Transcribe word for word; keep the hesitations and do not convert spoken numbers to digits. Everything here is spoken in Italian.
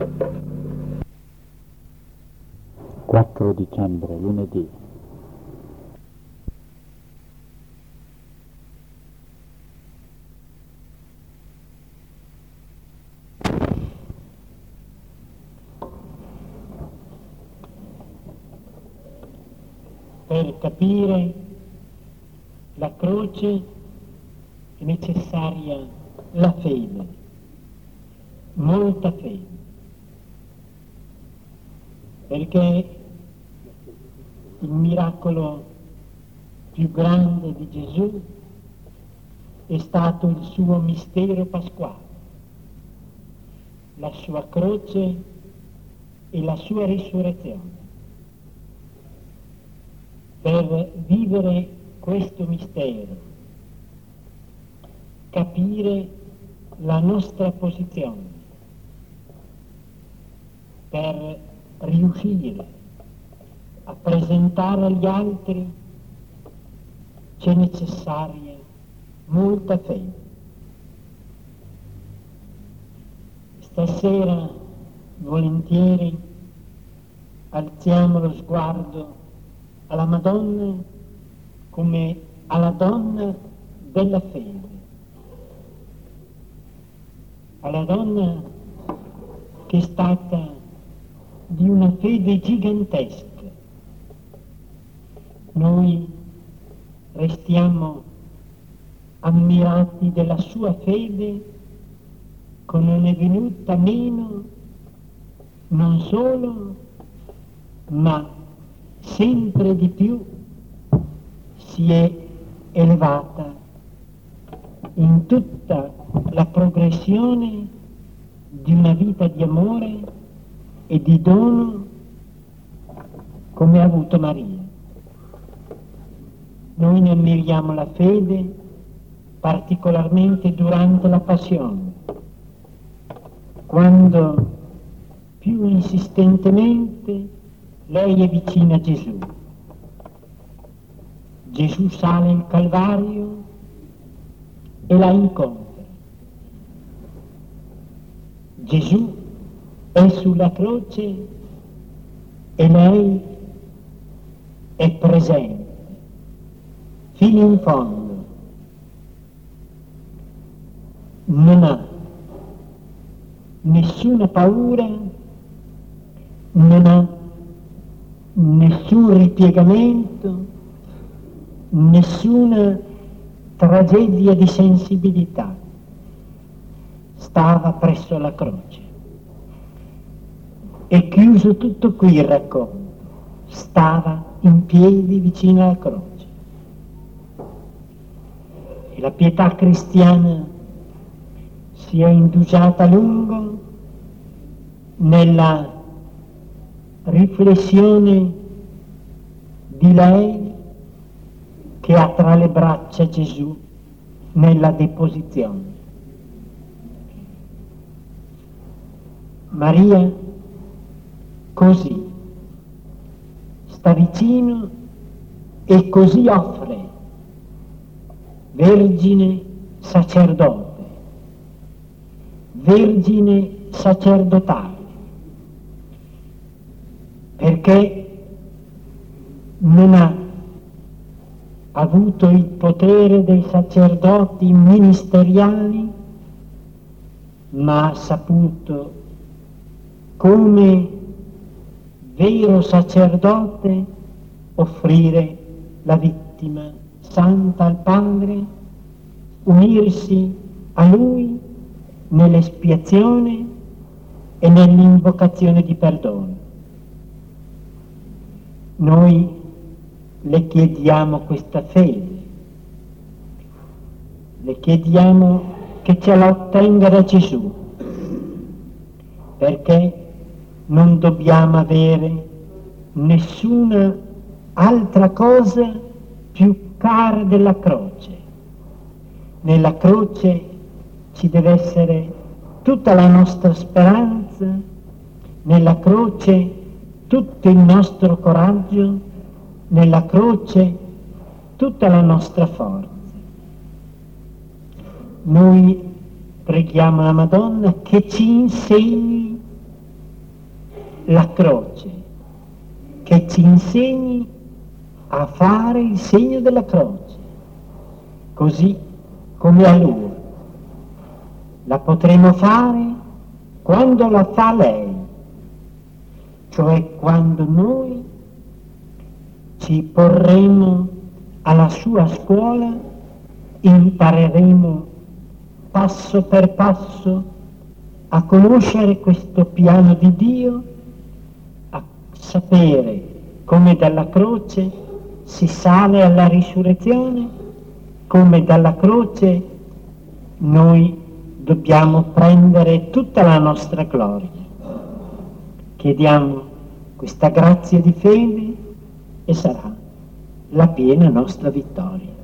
quattro dicembre, lunedì. Per capire la croce è necessaria la fede, molta fede, perché il miracolo più grande di Gesù è stato il suo mistero pasquale, la sua croce e la sua risurrezione. Per vivere questo mistero, capire la nostra posizione, per riuscire a presentare agli altri, c'è necessaria molta fede. Stasera volentieri alziamo lo sguardo alla Madonna come alla donna della fede, alla donna che è stata di una fede gigantesca. Noi restiamo ammirati della sua fede, che non è venuta meno non solo, ma sempre di più si è elevata in tutta la progressione di una vita di amore e di dono come ha avuto Maria. Noi ne ammiriamo la fede particolarmente durante la passione, quando più insistentemente lei è vicina a Gesù. Gesù sale il Calvario e la incontra. Gesù è sulla croce e lei è presente fino in fondo. Non ha nessuna paura, non ha nessun ripiegamento, nessuna tragedia di sensibilità. Stava presso la croce. E chiuso tutto qui il racconto. Stava in piedi vicino alla croce. E la pietà cristiana si è indugiata a lungo nella riflessione di lei che ha tra le braccia Gesù nella deposizione. Maria così sta vicino e così offre, vergine sacerdote, vergine sacerdotale, perché non ha avuto il potere dei sacerdoti ministeriali, ma ha saputo, come vero sacerdote, offrire la vittima santa al Padre, unirsi a Lui nell'espiazione e nell'invocazione di perdono. Noi le chiediamo questa fede, le chiediamo che ce la ottenga da Gesù, perché non dobbiamo avere nessuna altra cosa più cara della croce. Nella croce ci deve essere tutta la nostra speranza, nella croce tutto il nostro coraggio, nella croce tutta la nostra forza. Noi preghiamo la Madonna che ci insegni la croce, che ci insegni a fare il segno della croce, così come a Lui. La potremo fare quando la fa lei, cioè quando noi ci porremo alla sua scuola, impareremo passo per passo a conoscere questo piano di Dio, a sapere come dalla croce si sale alla risurrezione, come dalla croce noi dobbiamo prendere tutta la nostra gloria. Chiediamo questa grazia di fede e sarà la piena nostra vittoria.